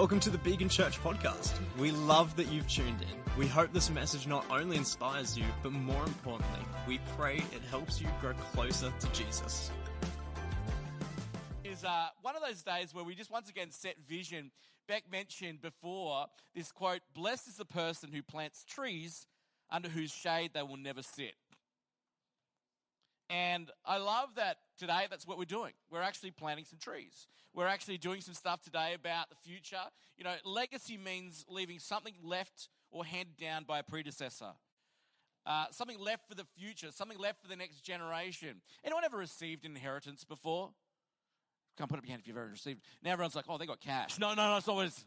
Welcome to the Beacon Church podcast. We love that you've tuned in. We hope this message not only inspires you, but more importantly, we pray it helps you grow closer to Jesus. Is one of those days where we just once again set vision. Beck mentioned before this quote, "Blessed is the person who plants trees under whose shade they will never sit." And I love that today that's what we're doing. We're actually planting some trees. We're actually doing some stuff today about the future. You know, legacy means leaving something left or handed down by a predecessor. Something left for the future, something left for the next generation. Anyone ever received an inheritance before? Come put up your hand if you've ever received. Now everyone's like, oh, they got cash. No, it's always...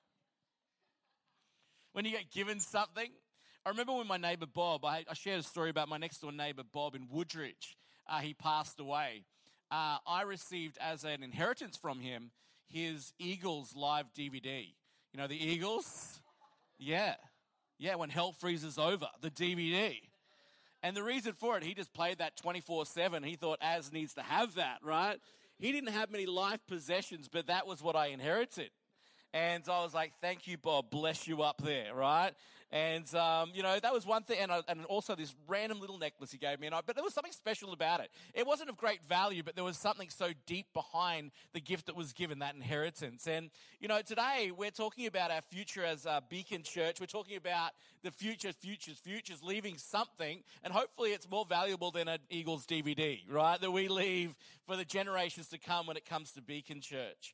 When you get given something. I remember when my neighbour Bob, I shared a story about my next door neighbour Bob in Woodridge. He passed away. I received as an inheritance from him his Eagles live DVD. You know the Eagles? Yeah, when hell freezes over, the DVD. And the reason for it, he just played that 24/7. He thought Az needs to have that, right? He didn't have many life possessions, but that was what I inherited. And so I was like, thank you, Bob. Bless you up there, right? And, that was one thing. And also this random little necklace he gave me. But there was something special about it. It wasn't of great value, but there was something so deep behind the gift that was given, that inheritance. And, today we're talking about our future as Beacon Church. We're talking about the futures, leaving something. And hopefully it's more valuable than an Eagles DVD, right? That we leave for the generations to come when it comes to Beacon Church.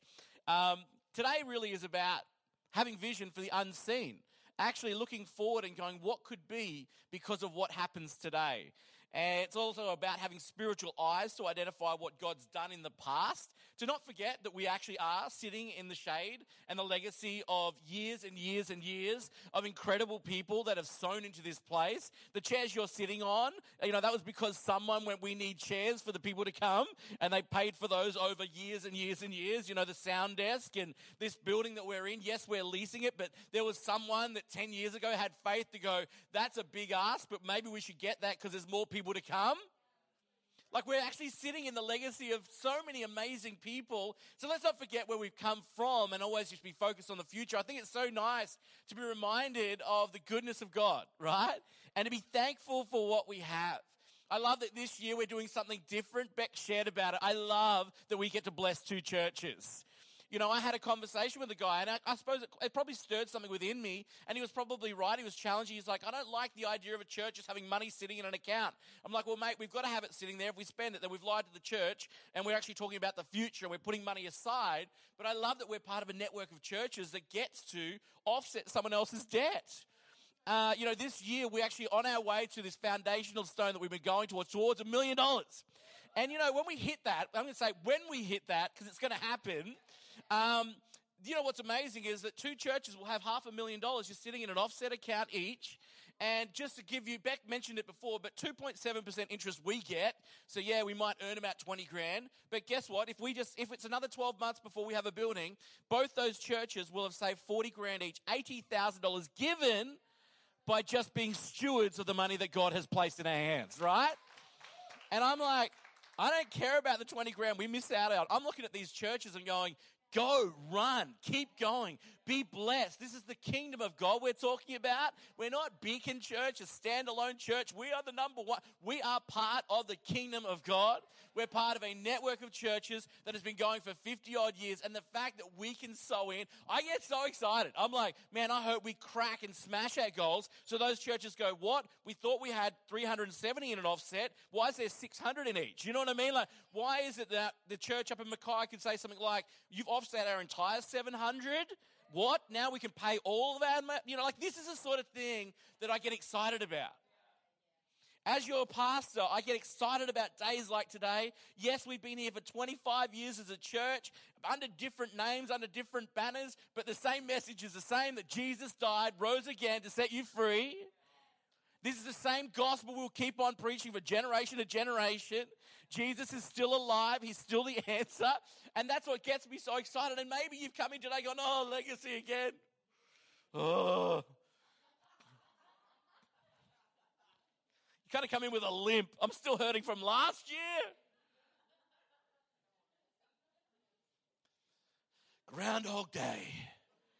Today really is about having vision for the unseen, actually looking forward and going, what could be because of what happens today? And it's also about having spiritual eyes to identify what God's done in the past, to not forget that we actually are sitting in the shade and the legacy of years and years and years of incredible people that have sown into this place. The chairs you're sitting on, that was because someone went, we need chairs for the people to come, and they paid for those over years and years and years. The sound desk and this building that we're in, yes, we're leasing it, but there was someone that 10 years ago had faith to go, that's a big ask, but maybe we should get that because there's more people to come. Like, we're actually sitting in the legacy of so many amazing people. So let's not forget where we've come from and always just be focused on the future. I think it's so nice to be reminded of the goodness of God, right? And to be thankful for what we have. I love that this year we're doing something different. Beck shared about it. I love that we get to bless two churches. I had a conversation with a guy, and I suppose it probably stirred something within me, and he was probably right. He was challenging. He's like, I don't like the idea of a church just having money sitting in an account. I'm like, well, mate, we've got to have it sitting there. If we spend it, then we've lied to the church, and we're actually talking about the future, and we're putting money aside. But I love that we're part of a network of churches that gets to offset someone else's debt. This year we're actually on our way to this foundational stone that we've been going towards $1 million. And, when we hit that, I'm going to say when we hit that, because it's going to happen, what's amazing is that two churches will have $500,000 just sitting in an offset account each. And just to give you, Beck mentioned it before, but 2.7% interest we get. So yeah, we might earn about 20 grand. But guess what? If it's another 12 months before we have a building, both those churches will have saved 40 grand each, $80,000 given by just being stewards of the money that God has placed in our hands, right? And I'm like, I don't care about the 20 grand we miss out on. I'm looking at these churches and going, go, run, keep going, be blessed. This is the kingdom of God we're talking about. We're not Beacon Church, a standalone church. We are the number one. We are part of the kingdom of God. We're part of a network of churches that has been going for 50 odd years. And the fact that we can sow in, I get so excited. I'm like, man, I hope we crack and smash our goals. So those churches go, what? We thought we had 370 in an offset. Why is there 600 in each? You know what I mean? Like, why is it that the church up in Mackay can say something like, you've offset our entire 700? What? Now we can pay all of our, this is the sort of thing that I get excited about. As your pastor, I get excited about days like today. Yes, we've been here for 25 years as a church, under different names, under different banners, but the same message is the same, that Jesus died, rose again to set you free. This is the same gospel we'll keep on preaching for generation to generation. Jesus is still alive. He's still the answer. And that's what gets me so excited. And maybe you've come in today going, oh, legacy again. Oh. You kind of come in with a limp. I'm still hurting from last year. Groundhog Day.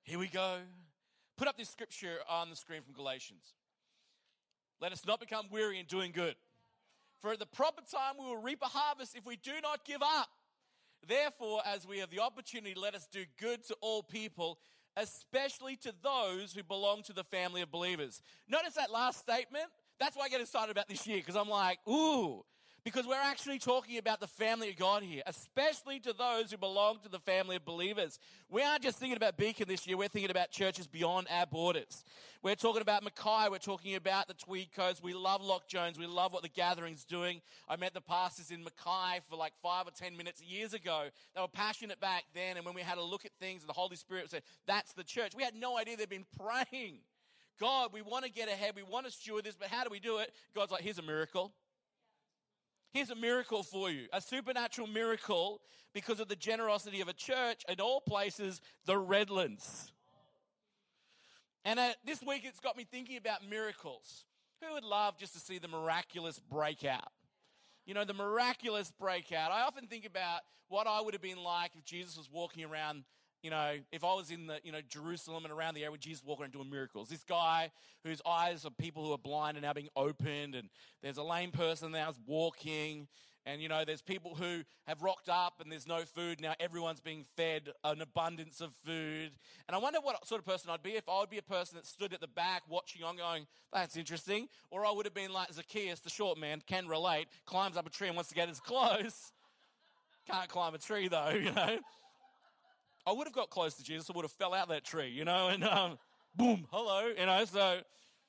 Here we go. Put up this scripture on the screen from Galatians. Let us not become weary in doing good. For at the proper time we will reap a harvest if we do not give up. Therefore, as we have the opportunity, let us do good to all people, especially to those who belong to the family of believers. Notice that last statement? That's why I get excited about this year, because I'm like, ooh, because we're actually talking about the family of God here, especially to those who belong to the family of believers. We aren't just thinking about Beacon this year, we're thinking about churches beyond our borders. We're talking about Mackay, we're talking about the Tweed Coast. We love Loch Jones, we love what the gathering's doing. I met the pastors in Mackay for like 5 or 10 minutes years ago. They were passionate back then, and when we had a look at things, the Holy Spirit said, that's the church. We had no idea they'd been praying. God, we want to get ahead, we want to steward this, but how do we do it? God's like, here's a miracle. Here's a miracle for you, a supernatural miracle because of the generosity of a church, in all places, the Redlands. And this week it's got me thinking about miracles. Who would love just to see the miraculous breakout? You know, the miraculous breakout. I often think about what I would have been like if Jesus was walking around, you know, if I was in the, Jerusalem and around the area where Jesus walking around doing miracles. This guy whose eyes of people who are blind are now being opened, and there's a lame person now walking, and, there's people who have rocked up and there's no food. Now everyone's being fed an abundance of food. And I wonder what sort of person I'd be if I would be a person that stood at the back watching on going, that's interesting. Or I would have been like Zacchaeus, the short man, can relate, climbs up a tree and wants to get as close. Can't climb a tree though, I would have got close to Jesus. I would have fell out that tree, and boom, hello, so.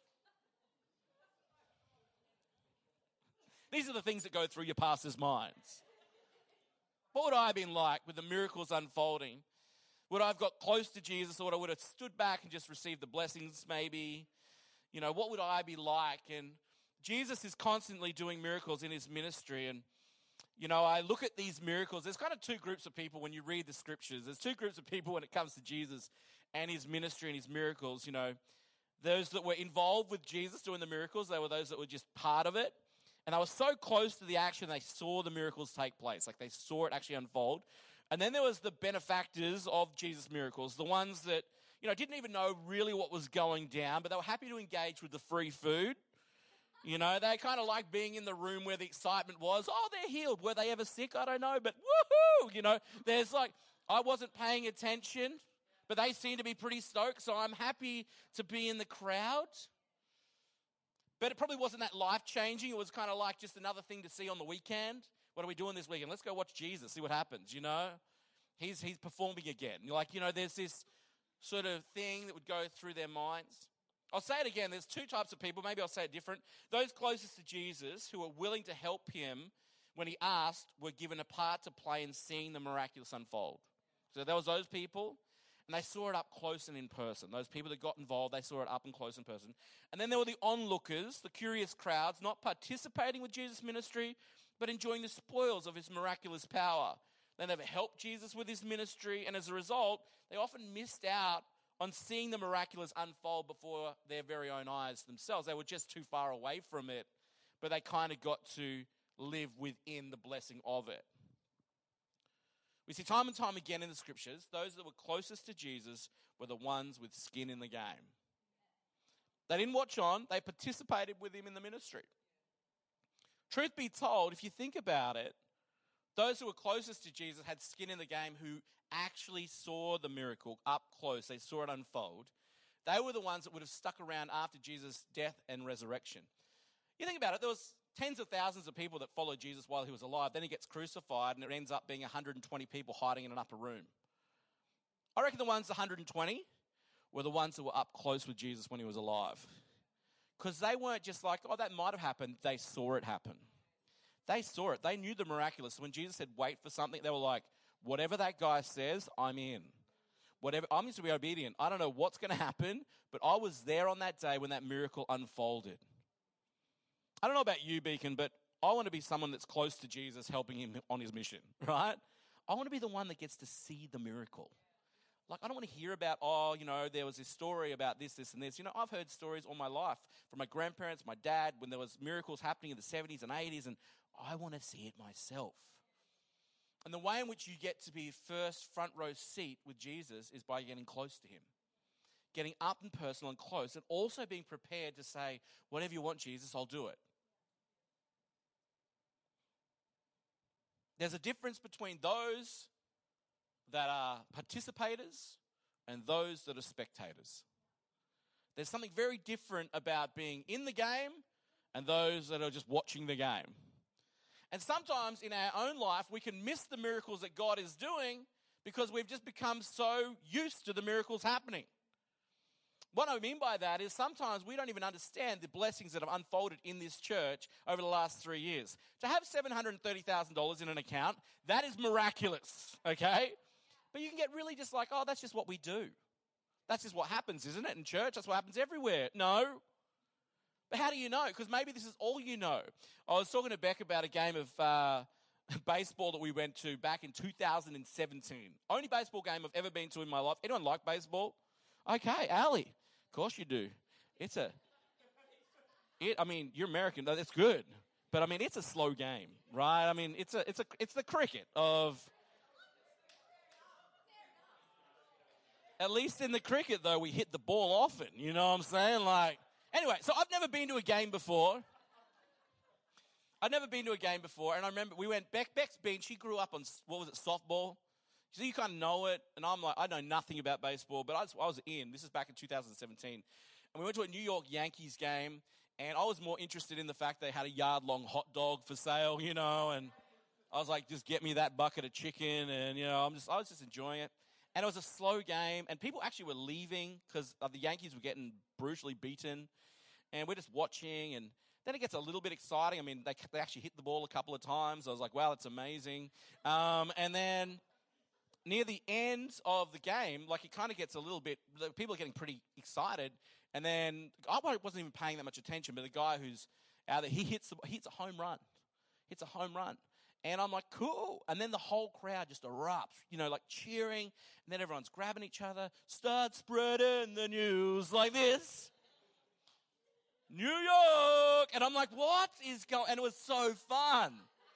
These are the things that go through your pastors' minds. What would I have been like with the miracles unfolding? Would I have got close to Jesus, or would I would have stood back and just received the blessings maybe? What would I be like? And Jesus is constantly doing miracles in his ministry, and I look at these miracles. There's kind of two groups of people when you read the scriptures. There's two groups of people when it comes to Jesus and his ministry and his miracles. Those that were involved with Jesus doing the miracles, they were those that were just part of it. And they were so close to the action, they saw the miracles take place. Like they saw it actually unfold. And then there was the benefactors of Jesus' miracles, the ones that, didn't even know really what was going down, but they were happy to engage with the free food. They kind of like being in the room where the excitement was. Oh, they're healed. Were they ever sick? I don't know. But woohoo! There's like, I wasn't paying attention, but they seem to be pretty stoked. So I'm happy to be in the crowd. But it probably wasn't that life-changing. It was kind of like just another thing to see on the weekend. What are we doing this weekend? Let's go watch Jesus, see what happens, He's performing again. There's this sort of thing that would go through their minds. I'll say it again. There's two types of people. Maybe I'll say it different. Those closest to Jesus who were willing to help him when he asked were given a part to play in seeing the miraculous unfold. So there was those people, and they saw it up close and in person. Those people that got involved, they saw it up and close in person. And then there were the onlookers, the curious crowds, not participating with Jesus' ministry, but enjoying the spoils of his miraculous power. They never helped Jesus with his ministry, and as a result, they often missed out on seeing the miraculous unfold before their very own eyes themselves. They were just too far away from it, but they kind of got to live within the blessing of it. We see time and time again in the scriptures, those that were closest to Jesus were the ones with skin in the game. They didn't watch on, they participated with him in the ministry. Truth be told, if you think about it, those who were closest to Jesus had skin in the game who actually saw the miracle up close. They saw it unfold. They were the ones that would have stuck around after Jesus' death and resurrection. You think about it, there was tens of thousands of people that followed Jesus while he was alive. Then he gets crucified and it ends up being 120 people hiding in an upper room. I reckon the ones, 120, were the ones that were up close with Jesus when he was alive. Because they weren't just like, oh, that might have happened. They saw it happen. They saw it. They knew the miraculous. When Jesus said, wait for something, they were like, whatever that guy says, I'm in. I'm just to be obedient. I don't know what's going to happen, but I was there on that day when that miracle unfolded. I don't know about you, Beacon, but I want to be someone that's close to Jesus, helping him on his mission, right? I want to be the one that gets to see the miracle. Like, I don't want to hear about, there was this story about this, and this. I've heard stories all my life from my grandparents, my dad, when there was miracles happening in the 70s and 80s, and I want to see it myself. And the way in which you get to be first front row seat with Jesus is by getting close to him. getting up and personal and close, and also being prepared to say, whatever you want, Jesus, I'll do it. There's a difference between those that are participators and those that are spectators. There's something very different about being in the game and those that are just watching the game. And sometimes in our own life, we can miss the miracles that God is doing because we've just become so used to the miracles happening. What I mean by that is sometimes we don't even understand the blessings that have unfolded in this church over the last 3 years. To have $730,000 in an account, that is miraculous, okay? But you can get really just like, oh, that's just what we do. That's just what happens, isn't it, in church? That's what happens everywhere. No. But how do you know? Because maybe this is all you know. I was talking to Beck about a game of baseball that we went to back in 2017. Only baseball game I've ever been to in my life. Anyone like baseball? Okay, Ali. Of course you do. I mean, you're American. That's good. But I mean, it's a slow game, right? I mean, it's the cricket of. At least in the cricket, though, we hit the ball often. You know what I'm saying? Like, anyway, so I've never been to a game before. And I remember we went, Beck's been, she grew up on, softball? So you kind of know it. And I'm like, I know nothing about baseball, but I was in. This is back in 2017. And we went to a New York Yankees game, and I was more interested in the fact they had a yard-long hot dog for sale, you know, and I was like, just get me that bucket of chicken, and, you know, I was just enjoying it. And it was a slow game, and people actually were leaving because the Yankees were getting brutally beaten. And we're just watching, and then it gets a little bit exciting. I mean, they actually hit the ball a couple of times. I was like, wow, that's amazing. And then near the end of the game, like it kind of gets a little bit, people are getting pretty excited. And then I wasn't even paying that much attention, but the guy who's out there, he hits a home run. And I'm like, cool. And then the whole crowd just erupts, you know, like cheering. And then everyone's grabbing each other. Start spreading the news like this. New York. And I'm like, what is going on? And it was so fun.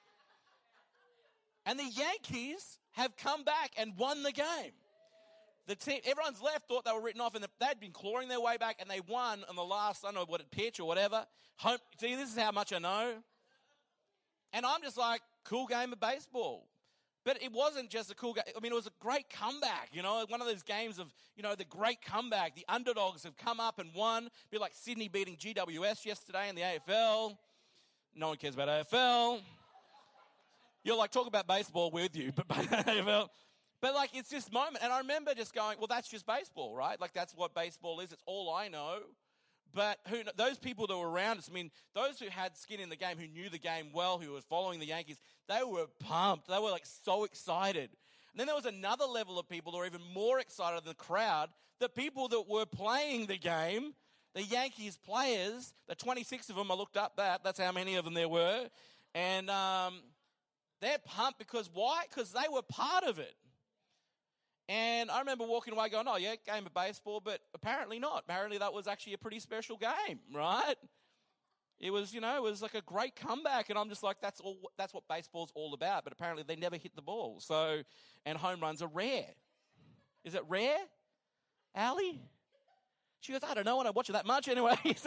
And the Yankees have come back and won the game. The team, everyone's left, thought they were written off, and they'd been clawing their way back, and they won on the last, I don't know what, pitch or whatever. See, this is how much I know. And I'm just like, cool game of baseball. But it wasn't just a cool game. I mean, it was a great comeback, you know, one of those games of, you know, the great comeback. The underdogs have come up and won. A bit like Sydney beating GWS yesterday in the AFL. No one cares about AFL. You're like, talk about baseball with you, but AFL. But like, it's this moment. And I remember just going, well, that's just baseball, right? Like, that's what baseball is. It's all I know. But those people that were around us, I mean, those who had skin in the game, who knew the game well, who were following the Yankees, they were pumped. They were like so excited. And then there was another level of people that were even more excited than the crowd, the people that were playing the game, the Yankees players, the 26 of them, I looked up that's how many of them there were. And they're pumped because why? Because they were part of it. And I remember walking away going, oh, yeah, game of baseball, but apparently not. Apparently that was actually a pretty special game, right? It was, you know, it was like a great comeback, and I'm just like, that's what baseball's all about. But apparently they never hit the ball. So, and home runs are rare. Is it rare, Ali? She goes, I don't know, I don't watch it that much anyway. So,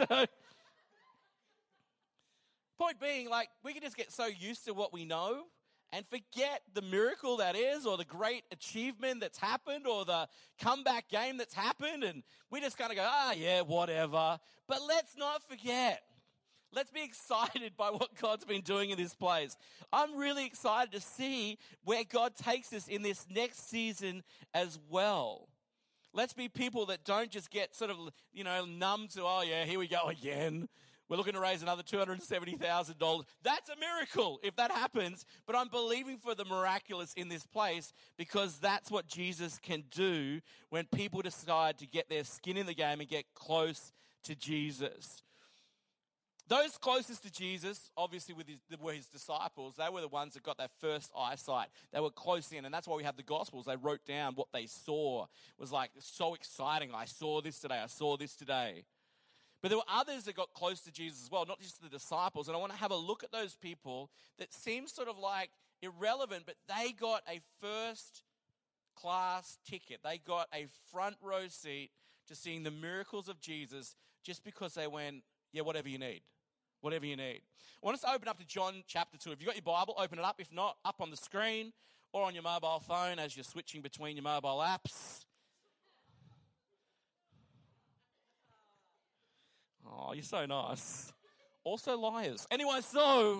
point being, like, we can just get so used to what we know and forget the miracle that is, or the great achievement that's happened, or the comeback game that's happened, and we just kind of go, yeah, whatever. But let's not forget. Let's be excited by what God's been doing in this place. I'm really excited to see where God takes us in this next season as well. Let's be people that don't just get sort of, you know, numb to, oh yeah, here we go again. We're looking to raise another $270,000. That's a miracle if that happens. But I'm believing for the miraculous in this place, because that's what Jesus can do when people decide to get their skin in the game and get close to Jesus. Those closest to Jesus, obviously were his disciples. They were the ones that got that first eyesight. They were close in, and that's why we have the Gospels. They wrote down what they saw. It was like so exciting. I saw this today. I saw this today. But there were others that got close to Jesus as well, not just the disciples. And I want to have a look at those people that seem sort of like irrelevant, but they got a first class ticket. They got a front row seat to seeing the miracles of Jesus just because they went, yeah, whatever you need. Whatever you need. I want us to open up to John chapter 2. If you've got your Bible, open it up. If not, up on the screen or on your mobile phone as you're switching between your mobile apps. Oh, you're so nice. Also liars. Anyway, so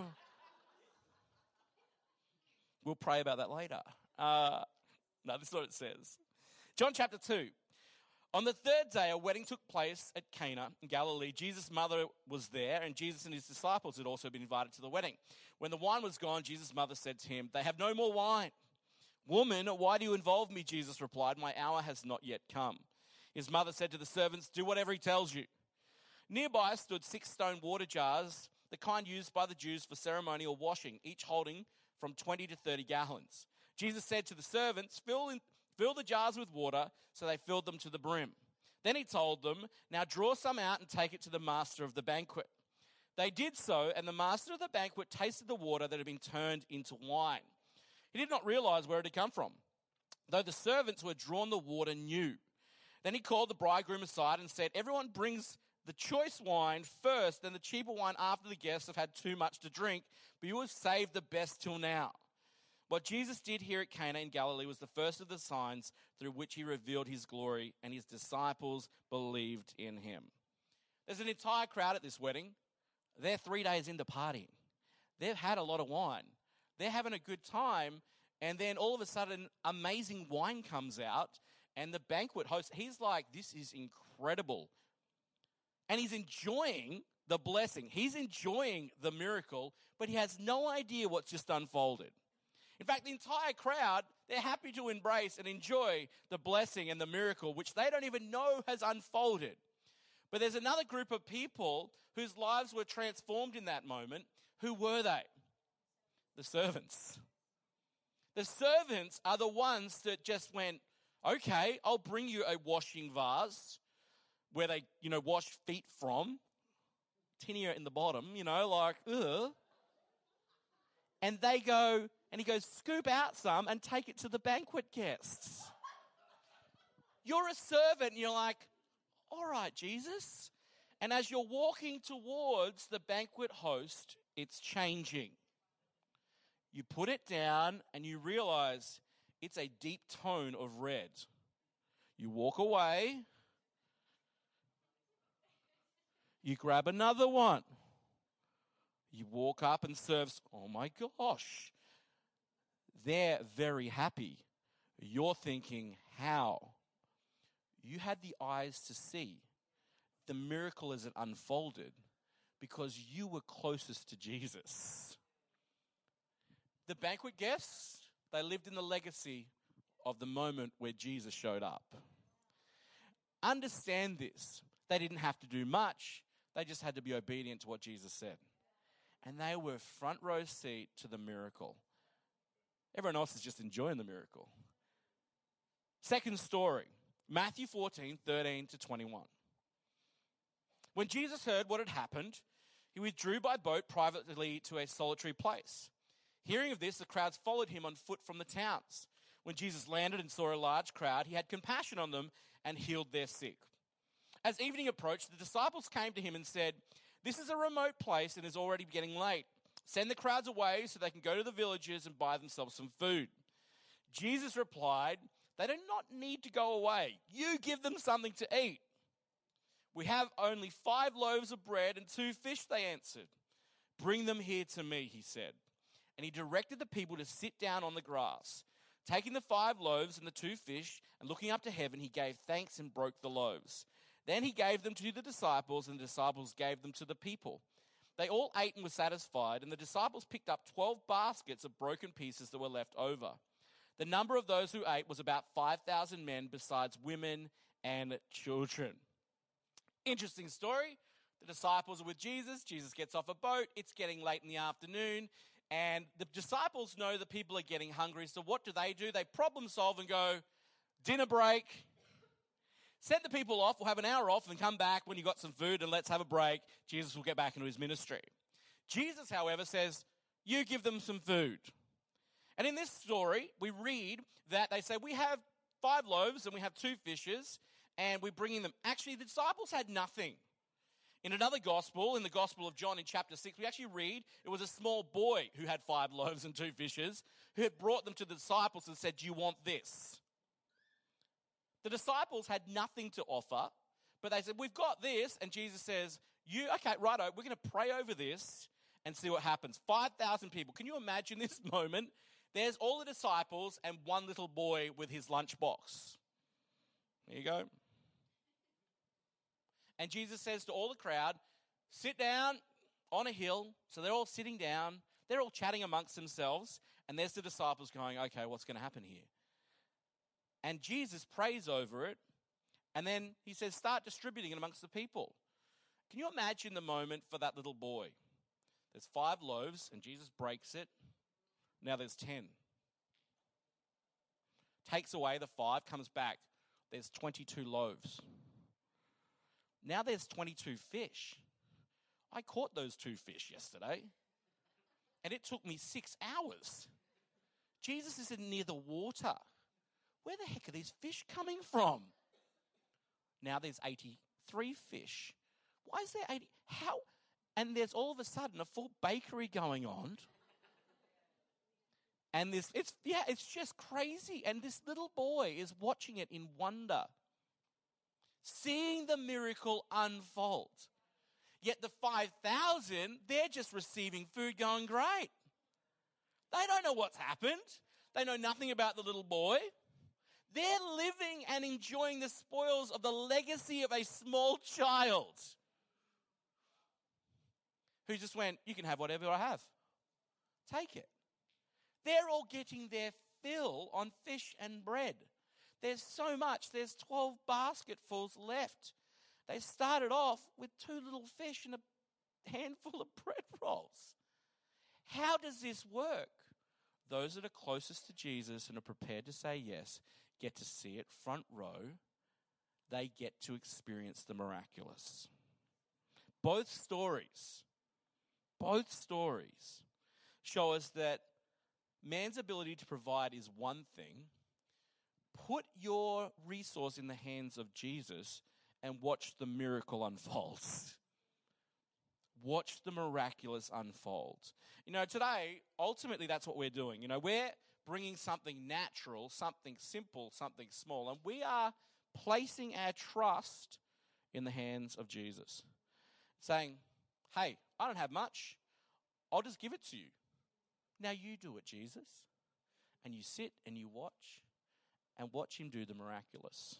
we'll pray about that later. No, this is what it says. John chapter 2. On the third day, a wedding took place at Cana in Galilee. Jesus' mother was there, and Jesus and his disciples had also been invited to the wedding. When the wine was gone, Jesus' mother said to him, "They have no more wine." "Woman, why do you involve me?" Jesus replied, "My hour has not yet come." His mother said to the servants, "Do whatever he tells you." Nearby stood 6 stone water jars, the kind used by the Jews for ceremonial washing, each holding from 20 to 30 gallons. Jesus said to the servants, Fill the jars with water, so they filled them to the brim. Then he told them, "Now draw some out and take it to the master of the banquet." They did so, and the master of the banquet tasted the water that had been turned into wine. He did not realize where it had come from, though the servants who had drawn the water knew. Then he called the bridegroom aside and said, "Everyone brings the choice wine first, then the cheaper wine after the guests have had too much to drink, but you have saved the best till now." What Jesus did here at Cana in Galilee was the first of the signs through which he revealed his glory, and his disciples believed in him. There's an entire crowd at this wedding. They're 3 days into partying. They've had a lot of wine. They're having a good time, and then all of a sudden, amazing wine comes out, and the banquet host, he's like, "This is incredible." And he's enjoying the blessing. He's enjoying the miracle, but he has no idea what's just unfolded. In fact, the entire crowd, they're happy to embrace and enjoy the blessing and the miracle, which they don't even know has unfolded. But there's another group of people whose lives were transformed in that moment. Who were they? The servants. The servants are the ones that just went, "Okay, I'll bring you a washing vase where they, wash feet from. Tinnier in the bottom, like, ugh." And they go, and he goes, "Scoop out some and take it to the banquet guests." You're a servant, and you're like, "All right, Jesus." And as you're walking towards the banquet host, it's changing. You put it down, and you realize it's a deep tone of red. You walk away. You grab another one. You walk up and serves. Oh my gosh. They're very happy. You're thinking, how? You had the eyes to see the miracle as it unfolded because you were closest to Jesus. The banquet guests, they lived in the legacy of the moment where Jesus showed up. Understand this. They didn't have to do much. They just had to be obedient to what Jesus said. And they were front row seat to the miracle. Everyone else is just enjoying the miracle. Second story, Matthew 14, 13 to 21. When Jesus heard what had happened, he withdrew by boat privately to a solitary place. Hearing of this, the crowds followed him on foot from the towns. When Jesus landed and saw a large crowd, he had compassion on them and healed their sick. As evening approached, the disciples came to him and said, "This is a remote place and is already getting late. Send the crowds away so they can go to the villages and buy themselves some food." Jesus replied, "They do not need to go away. You give them something to eat." "We have only 5 loaves of bread and 2 fish," they answered. "Bring them here to me," he said. And he directed the people to sit down on the grass. Taking the 5 loaves and the 2 fish and looking up to heaven, he gave thanks and broke the loaves. Then he gave them to the disciples, and the disciples gave them to the people. They all ate and were satisfied, and the disciples picked up 12 baskets of broken pieces that were left over. The number of those who ate was about 5,000 men, besides women and children. Interesting story. The disciples are with Jesus. Jesus gets off a boat. It's getting late in the afternoon, and the disciples know that people are getting hungry. So what do? They problem solve and go, "Dinner break. Send the people off. We'll have an hour off and come back when you got some food and let's have a break." Jesus will get back into his ministry. Jesus, however, says, "You give them some food." And in this story, we read that they say, "We have 5 loaves and we have 2 fishes." and we're bringing them. Actually, the disciples had nothing. In another gospel, in the Gospel of John in chapter 6, we actually read it was a small boy who had 5 loaves and 2 fishes who had brought them to the disciples and said, "Do you want this?" The disciples had nothing to offer, but they said, "We've got this." And Jesus says, okay, righto, we're going to pray over this and see what happens. 5,000 people. Can you imagine this moment? There's all the disciples and one little boy with his lunchbox. There you go. And Jesus says to all the crowd, "Sit down on a hill." So they're all sitting down. They're all chatting amongst themselves. And there's the disciples going, "Okay, what's going to happen here?" And Jesus prays over it. And then he says, "Start distributing it amongst the people." Can you imagine the moment for that little boy? There's 5 loaves and Jesus breaks it. Now there's 10. Takes away the 5, comes back. There's 22 loaves. Now there's 22 fish. I caught those 2 fish yesterday, and it took me 6 hours. Jesus isn't near the water. Where the heck are these fish coming from? Now there's 83 fish. Why is there 80? How? And there's all of a sudden a full bakery going on. And it's just crazy. And this little boy is watching it in wonder, seeing the miracle unfold. Yet the 5,000, they're just receiving food going, great. They don't know what's happened. They know nothing about the little boy. They're living and enjoying the spoils of the legacy of a small child who just went, "You can have whatever I have. Take it." They're all getting their fill on fish and bread. There's so much. There's 12 basketfuls left. They started off with 2 little fish and a handful of bread rolls. How does this work? Those that are closest to Jesus and are prepared to say yes get to see it front row. They get to experience the miraculous. Both stories show us that man's ability to provide is one thing. Put your resource in the hands of Jesus and watch the miracle unfold. Watch the miraculous unfold. Today, ultimately, that's what we're doing. We're bringing something natural, something simple, something small, and we are placing our trust in the hands of Jesus. Saying, "Hey, I don't have much. I'll just give it to you. Now you do it, Jesus." And you sit and you watch him do the miraculous.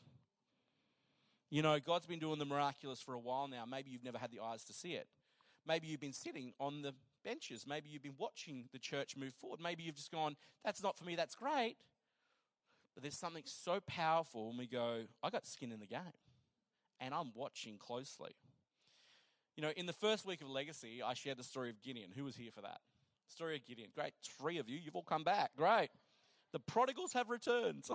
God's been doing the miraculous for a while now. Maybe you've never had the eyes to see it. Maybe you've been sitting on the benches. Maybe you've been watching the church move forward. Maybe you've just gone, "That's not for me, that's great." But there's something so powerful when we go, "I got skin in the game and I'm watching closely." In the first week of Legacy, I shared the story of Gideon. Who was here for that? Story of Gideon. Great. 3 of you. You've all come back. Great. The prodigals have returned.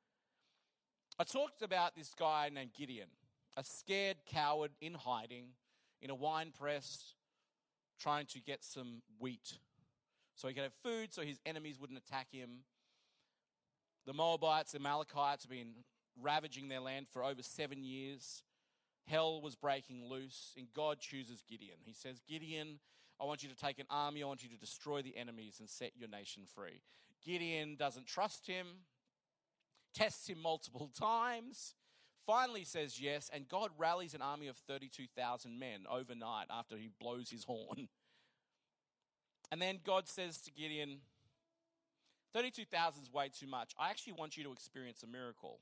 I talked about this guy named Gideon, a scared coward in hiding in a wine press, trying to get some wheat so he could have food so his enemies wouldn't attack him. The Moabites, the Amalekites have been ravaging their land for over 7 years. Hell was breaking loose, and God chooses Gideon. He says, "Gideon, I want you to take an army. I want you to destroy the enemies and set your nation free." Gideon doesn't trust him, tests him multiple times, finally says yes, and God rallies an army of 32,000 men overnight after he blows his horn. And then God says to Gideon, 32,000 is way too much. I actually want you to experience a miracle.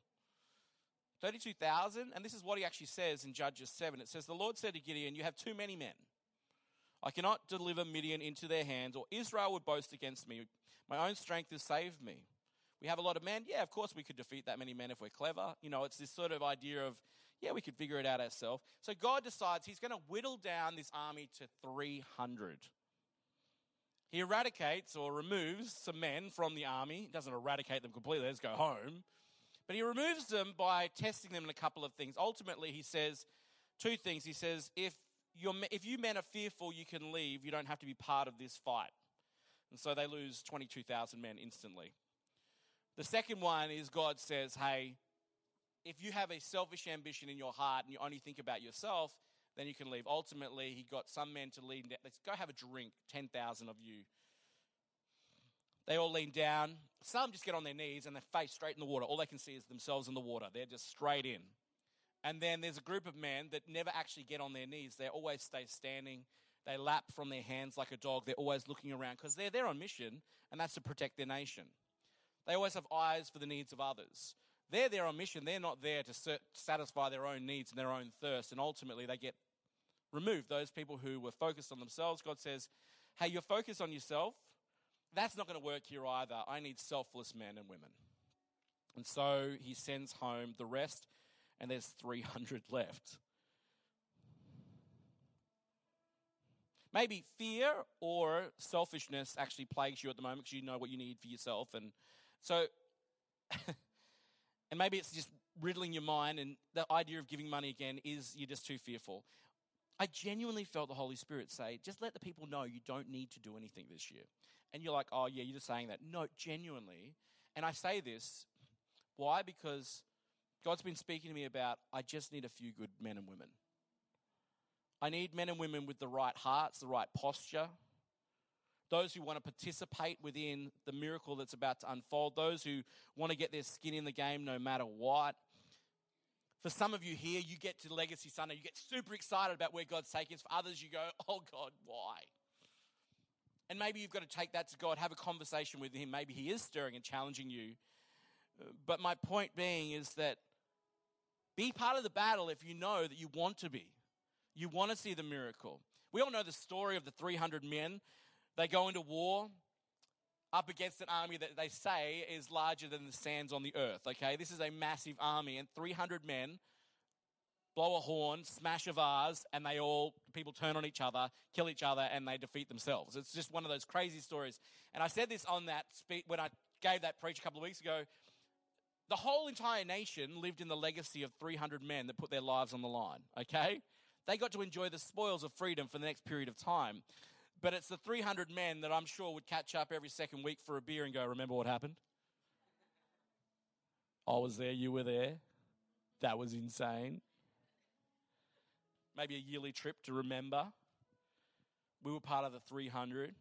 32,000, and this is what he actually says in Judges 7. It says, "The Lord said to Gideon, you have too many men. I cannot deliver Midian into their hands, or Israel would boast against me. My own strength has saved me." We have a lot of men. Yeah, of course we could defeat that many men if we're clever. It's this sort of idea of, yeah, we could figure it out ourselves. So God decides he's going to whittle down this army to 300. He eradicates or removes some men from the army. He doesn't eradicate them completely, let's go home. But he removes them by testing them in a couple of things. Ultimately, he says 2 things. He says, if you men are fearful, you can leave. You don't have to be part of this fight. And so they lose 22,000 men instantly. The second one is God says, "Hey, if you have a selfish ambition in your heart and you only think about yourself, then you can leave. Ultimately, he got some men to lean down. Let's go have a drink, 10,000 of you. They all lean down. Some just get on their knees and they face straight in the water. All they can see is themselves in the water. They're just straight in. And then there's a group of men that never actually get on their knees. They always stay standing. They lap from their hands like a dog. They're always looking around because they're there on mission, and that's to protect their nation. They always have eyes for the needs of others. They're there on mission. They're not there to satisfy their own needs and their own thirst, and ultimately they get removed. Those people who were focused on themselves, God says, hey, you're focused on yourself. That's not going to work here either. I need selfless men and women. And so he sends home the rest, and there's 300 left. Maybe fear or selfishness actually plagues you at the moment because you know what you need for yourself. And so, and maybe it's just riddling your mind, and the idea of giving money again is you're just too fearful. I genuinely felt the Holy Spirit say, just let the people know you don't need to do anything this year. And you're like, oh yeah, you're just saying that. No, genuinely. And I say this, why? Because God's been speaking to me about, I just need a few good men and women. I need men and women with the right hearts, the right posture. Those who want to participate within the miracle that's about to unfold. Those who want to get their skin in the game no matter what. For some of you here, you get to Legacy Sunday, you get super excited about where God's taking us. For others, you go, oh God, why? And maybe you've got to take that to God, have a conversation with him. Maybe he is stirring and challenging you. But my point being is that be part of the battle if you know that you want to be. You want to see the miracle. We all know the story of the 300 men. They go into war up against an army that they say is larger than the sands on the earth, okay? This is a massive army, and 300 men blow a horn, smash a vase, and people turn on each other, kill each other, and they defeat themselves. It's just one of those crazy stories. And I said this on that when I gave that preach a couple of weeks ago. The whole entire nation lived in the legacy of 300 men that put their lives on the line, okay? They got to enjoy the spoils of freedom for the next period of time. But it's the 300 men that I'm sure would catch up every second week for a beer and go, remember what happened? I was there, you were there. That was insane. Maybe a yearly trip to remember. We were part of the 300.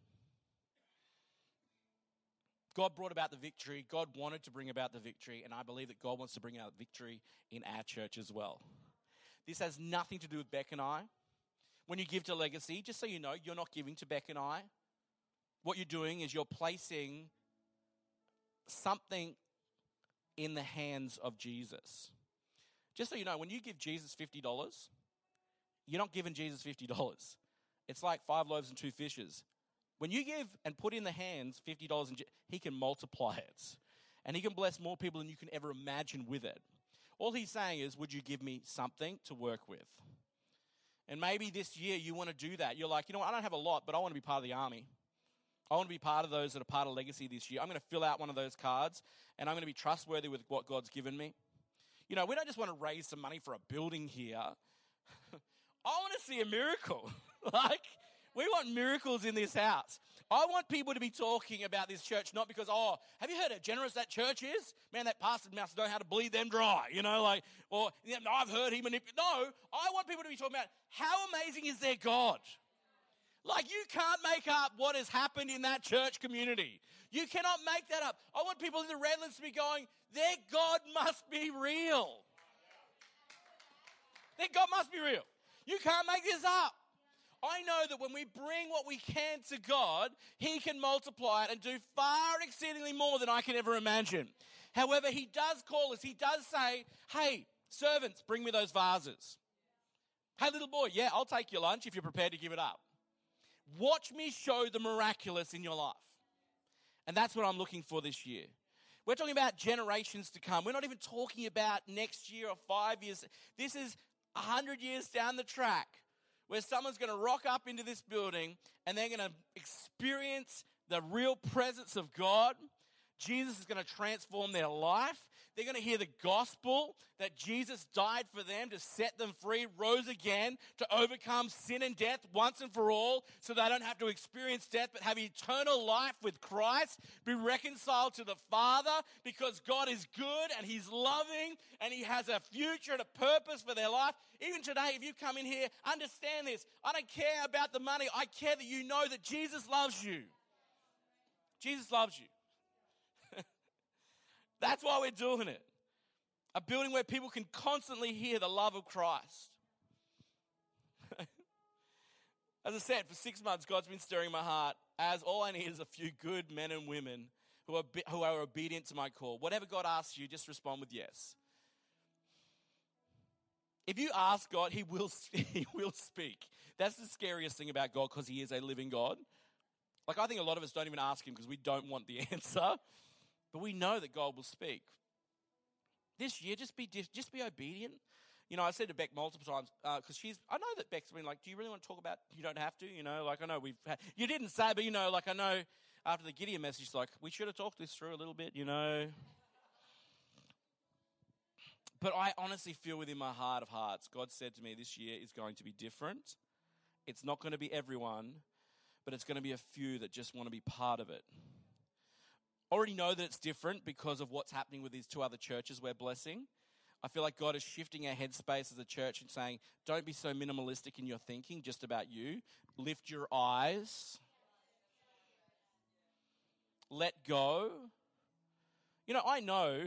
God brought about the victory. God wanted to bring about the victory, and I believe that God wants to bring out victory in our church as well. This has nothing to do with Beck and I. When you give to Legacy, just so you know, you're not giving to Beck and I. What you're doing is you're placing something in the hands of Jesus. Just so you know, when you give Jesus $50, you're not giving Jesus $50. It's like 5 loaves and 2 fishes. When you give and put in the hands $50, he can multiply it. And he can bless more people than you can ever imagine with it. All he's saying is, would you give me something to work with? And maybe this year you want to do that. You're like, you know what, I don't have a lot, but I want to be part of the army. I want to be part of those that are part of Legacy this year. I'm going to fill out one of those cards, and I'm going to be trustworthy with what God's given me. You know, we don't just want to raise some money for a building here. I want to see a miracle. We want miracles in this house. I want people to be talking about this church, not because, oh, have you heard how generous that church is? Man, that pastor must know how to bleed them dry, or I've heard him. No, I want people to be talking about how amazing is their God. You can't make up what has happened in that church community. You cannot make that up. I want people in the Redlands to be going, their God must be real. Their God must be real. You can't make this up. I know that when we bring what we can to God, he can multiply it and do far exceedingly more than I can ever imagine. However, he does call us. He does say, hey, servants, bring me those vases. Hey, little boy, yeah, I'll take your lunch if you're prepared to give it up. Watch me show the miraculous in your life. And that's what I'm looking for this year. We're talking about generations to come. We're not even talking about next year or 5 years. This is 100 years down the track, where someone's going to rock up into this building and they're going to experience the real presence of God. Jesus is going to transform their life. They're going to hear the gospel that Jesus died for them to set them free, rose again to overcome sin and death once and for all, so they don't have to experience death but have eternal life with Christ, be reconciled to the Father, because God is good and He's loving and He has a future and a purpose for their life. Even today, if you come in here, understand this. I don't care about the money. I care that you know that Jesus loves you. Jesus loves you. That's why we're doing it. A building where people can constantly hear the love of Christ. As I said, for 6 months, God's been stirring my heart, as all I need is a few good men and women who are obedient to my call. Whatever God asks you, just respond with yes. If you ask God, He will speak. That's the scariest thing about God, because He is a living God. Like, I think a lot of us don't even ask Him because we don't want the answer. But we know that God will speak. This year, just be obedient. You know, I said to Beck multiple times, because I know that Beck's been like, do you really want to talk about, you don't have to, you know, like I know you didn't say, but you know, like I know after the Gideon message, like, we should have talked this through a little bit, you know. But I honestly feel within my heart of hearts, God said to me, this year is going to be different. It's not going to be everyone, but it's going to be a few that just want to be part of it. Already know that it's different because of what's happening with these 2 other churches we're blessing. I feel like God is shifting our headspace as a church and saying, don't be so minimalistic in your thinking just about you. Lift your eyes. Let go. You know, I know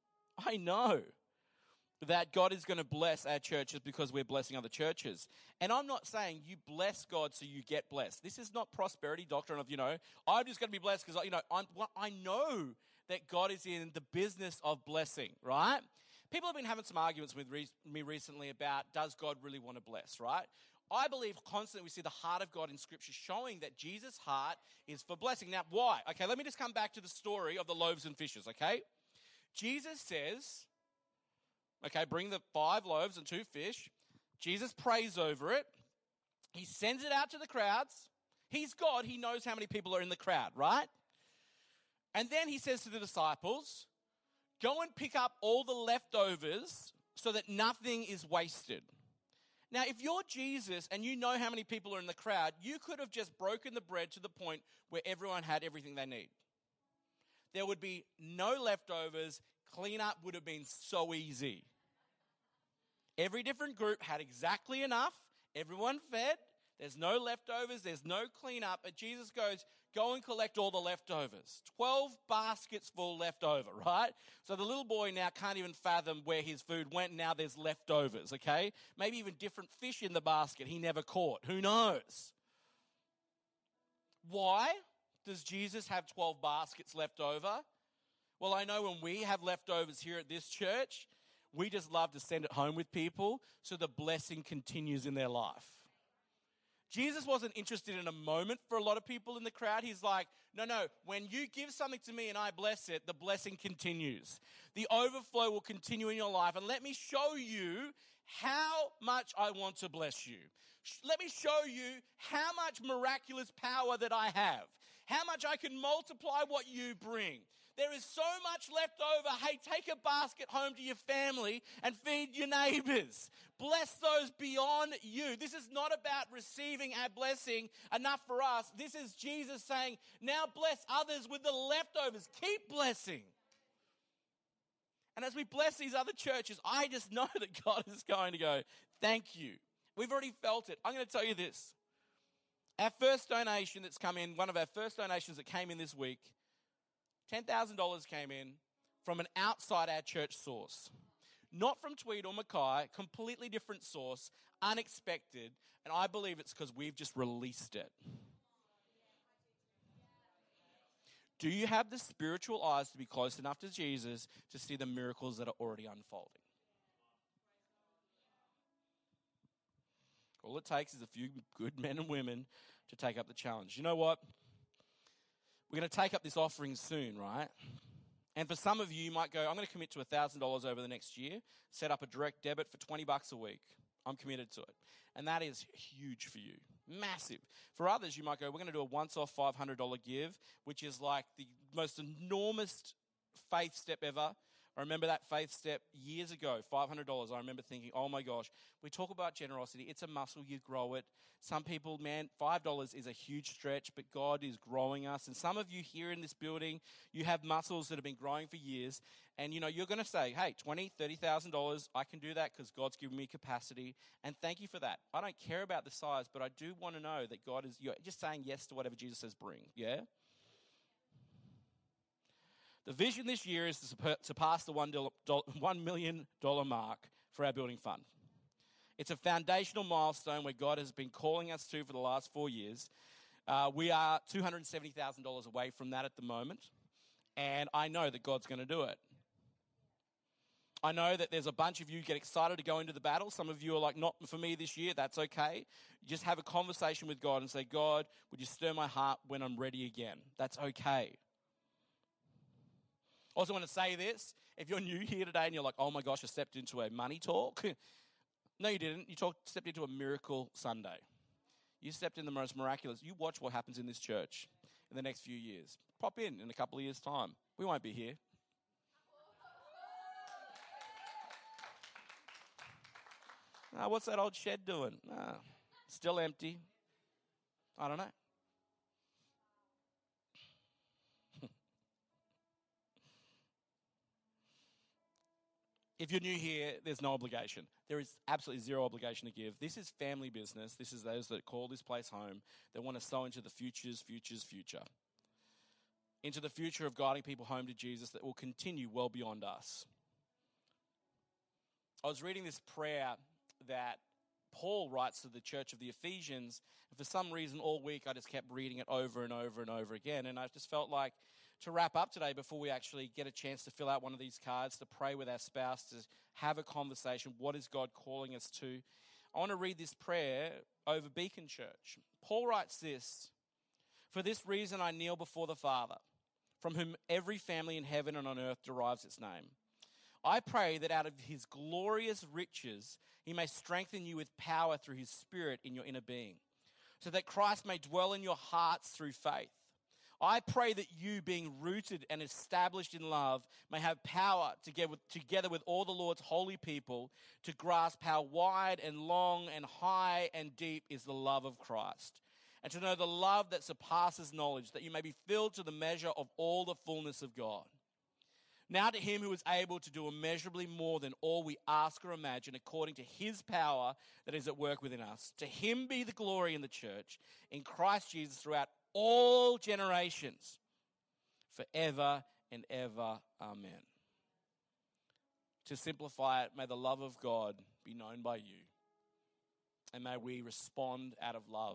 that God is going to bless our churches because we're blessing other churches. And I'm not saying you bless God so you get blessed. This is not prosperity doctrine of, you know, I'm just going to be blessed because, you know, I know that God is in the business of blessing, right? People have been having some arguments with me recently about, does God really want to bless, right? I believe constantly we see the heart of God in Scripture showing that Jesus' heart is for blessing. Now, why? Okay, let me just come back to the story of the loaves and fishes, okay? Jesus says, okay, bring the 5 loaves and 2 fish. Jesus prays over it. He sends it out to the crowds. He's God. He knows how many people are in the crowd, right? And then He says to the disciples, go and pick up all the leftovers so that nothing is wasted. Now, if you're Jesus and you know how many people are in the crowd, you could have just broken the bread to the point where everyone had everything they need. There would be no leftovers. Cleanup would have been so easy. Every different group had exactly enough. Everyone fed. There's no leftovers. There's no cleanup. But Jesus goes, go and collect all the leftovers. 12 baskets full left over, right? So the little boy now can't even fathom where his food went. Now there's leftovers, okay? Maybe even different fish in the basket he never caught. Who knows? Why does Jesus have 12 baskets left over? Well, I know when we have leftovers here at this church, we just love to send it home with people so the blessing continues in their life. Jesus wasn't interested in a moment for a lot of people in the crowd. He's like, no, when you give something to me and I bless it, the blessing continues. The overflow will continue in your life. And let me show you how much I want to bless you. Let me show you how much miraculous power that I have. How much I can multiply what you bring. There is so much left over. Hey, take a basket home to your family and feed your neighbors. Bless those beyond you. This is not about receiving our blessing enough for us. This is Jesus saying, now bless others with the leftovers. Keep blessing. And as we bless these other churches, I just know that God is going to go, thank you. We've already felt it. I'm going to tell you this. Our first donation that's come in, one of our first donations that came in this week, $10,000 came in from an outside our church source. Not from Tweed or Mackay, completely different source, unexpected, and I believe it's because we've just released it. Do you have the spiritual eyes to be close enough to Jesus to see the miracles that are already unfolding? All it takes is a few good men and women to take up the challenge. You know what? We're going to take up this offering soon, right? And for some of you, you might go, I'm going to commit to $1,000 over the next year, set up a direct debit for $20 a week. I'm committed to it. And that is huge for you. Massive. For others, you might go, we're going to do a once-off $500 give, which is like the most enormous faith step ever. I remember that faith step years ago, $500. I remember thinking, oh my gosh, we talk about generosity. It's a muscle, you grow it. Some people, man, $5 is a huge stretch, but God is growing us. And some of you here in this building, you have muscles that have been growing for years. And, you're going to say, hey, $20,000, $30,000, I can do that because God's given me capacity. And thank you for that. I don't care about the size, but I do want to know that you're just saying yes to whatever Jesus says bring, yeah? The vision this year is to surpass the $1 million mark for our building fund. It's a foundational milestone where God has been calling us to for the last 4 years. We are $270,000 away from that at the moment, and I know that God's going to do it. I know that there's a bunch of you get excited to go into the battle. Some of you are like, not for me this year. That's okay. You just have a conversation with God and say, God, would you stir my heart when I'm ready again? That's okay. I also want to say this. If you're new here today and you're like, oh my gosh, I stepped into a money talk. No, you didn't. You stepped into a miracle Sunday. You stepped in the most miraculous. You watch what happens in this church in the next few years. Pop in a couple of years' time. We won't be here. What's that old shed doing? Still empty. I don't know. If you're new here, there's no obligation. There is absolutely zero obligation to give. This is family business. This is those that call this place home. They want to sow into the future. Into the future of guiding people home to Jesus that will continue well beyond us. I was reading this prayer that Paul writes to the church of the Ephesians, and for some reason all week I just kept reading it over and over and over again, and I just felt like to wrap up today before we actually get a chance to fill out one of these cards, to pray with our spouse, to have a conversation. What is God calling us to? I want to read this prayer over Beacon Church. Paul writes this: "For this reason I kneel before the Father, from whom every family in heaven and on earth derives its name. I pray that out of his glorious riches he may strengthen you with power through his Spirit in your inner being, so that Christ may dwell in your hearts through faith. I pray that you, being rooted and established in love, may have power together with all the Lord's holy people to grasp how wide and long and high and deep is the love of Christ, and to know the love that surpasses knowledge, that you may be filled to the measure of all the fullness of God. Now to him who is able to do immeasurably more than all we ask or imagine, according to his power that is at work within us. To him be the glory in the church, in Christ Jesus, throughout all generations, forever and ever. Amen." To simplify it, may the love of God be known by you, and may we respond out of love.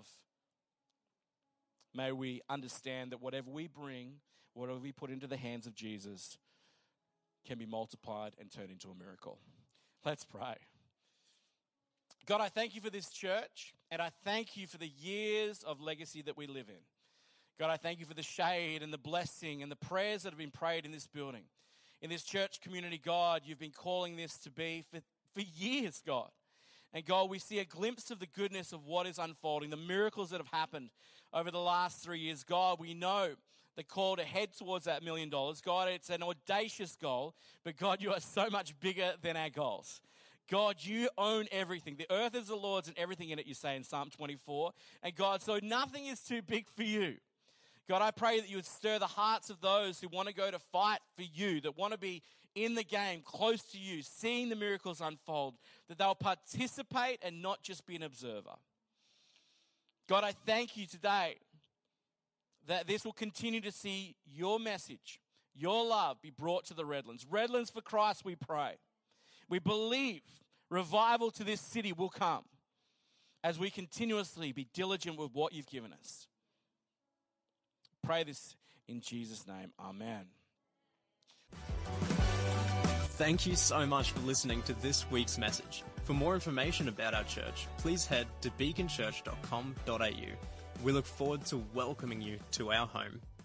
May we understand that whatever we bring, whatever we put into the hands of Jesus, can be multiplied and turned into a miracle. Let's pray. God, I thank you for this church, and I thank you for the years of legacy that we live in. God, I thank you for the shade and the blessing and the prayers that have been prayed in this building. In this church community, God, you've been calling this to be for years, God. And God, we see a glimpse of the goodness of what is unfolding, the miracles that have happened over the last 3 years. God, we know the call to head towards that $1 million. God, it's an audacious goal, but God, you are so much bigger than our goals. God, you own everything. The earth is the Lord's and everything in it, you say in Psalm 24. And God, so nothing is too big for you. God, I pray that you would stir the hearts of those who want to go to fight for you, that want to be in the game, close to you, seeing the miracles unfold, that they'll participate and not just be an observer. God, I thank you today that this will continue to see your message, your love be brought to the Redlands. Redlands for Christ, we pray. We believe revival to this city will come as we continuously be diligent with what you've given us. Pray this in Jesus' name. Amen. Thank you so much for listening to this week's message. For more information about our church, please head to beaconchurch.com.au. We look forward to welcoming you to our home.